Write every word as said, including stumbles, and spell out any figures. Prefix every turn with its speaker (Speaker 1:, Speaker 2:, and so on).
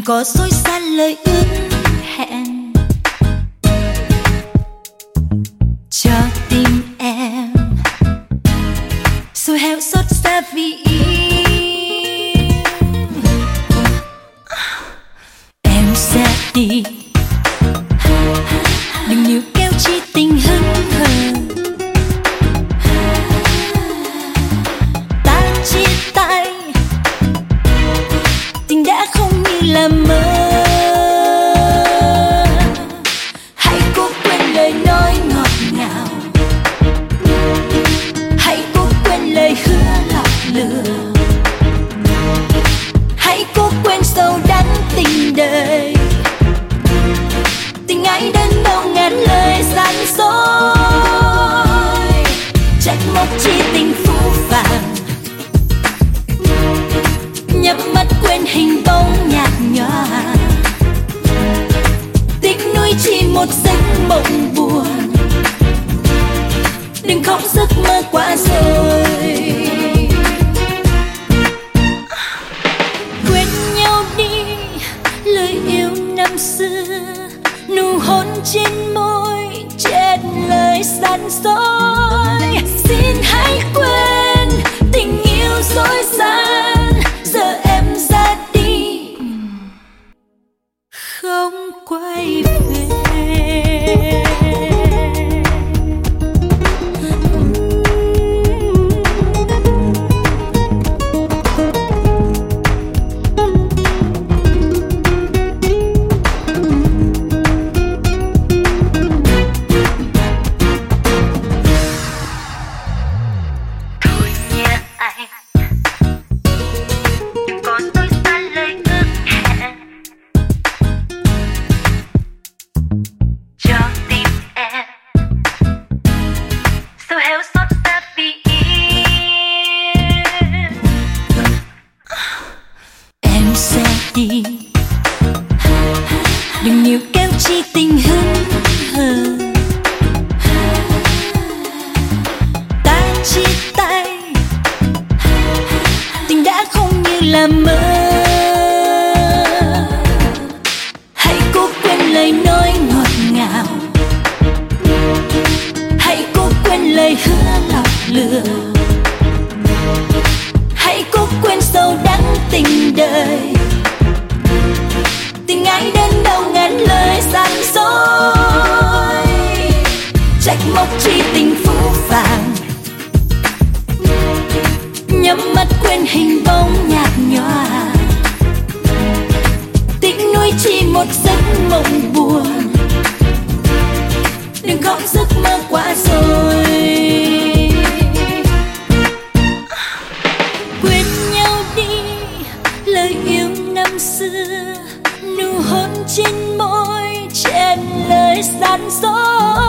Speaker 1: có dối gian lời ước hẹn cho tim em, rồi héo xót xa vì yêu. Em sẽ đi, đừng níu kéo chi tình hững hờ. Ta chia tay, tình đã không như là mơ. Hãy cố quên lời nói ngọt ngào, hãy cố quên lời hứa lọc lừa, hãy cố quên sâu đắng tình đời. Tình ấy đến đâu ngàn lời gian dối, trách móc chi tình phũ phàng. Nhắm mắt quên hình bóng nhạt nhòa, tiếc nuối chỉ một giấc mộng buồn. Đừng khóc giấc mơ quá rồi. Quên nhau đi lời yêu năm xưa, nụ hôn trên môi chết lời gian dối. Xin hãy quên tình yêu dối gian, giờ em ra đi không quay về. Đi, đừng níu kéo chi tình hững hờ. Ta chia tay, tình đã không như là mơ. Hãy cố quên lời nói ngọt ngào, hãy cố quên lời hứa lọc lừa, hãy cố quên sâu đắng tình đời. Tình ấy đến đâu ngàn lời gian dối, trách móc chi tình phũ phàng. Nhắm mắt quên hình bóng nhạt nhòa, tiếc nuối chỉ một giấc mộng buồn. Đừng khóc giấc mơ quá rồi. Quên nhau đi lời yêu năm xưa, nụ hôn trên môi chen lời gian dối.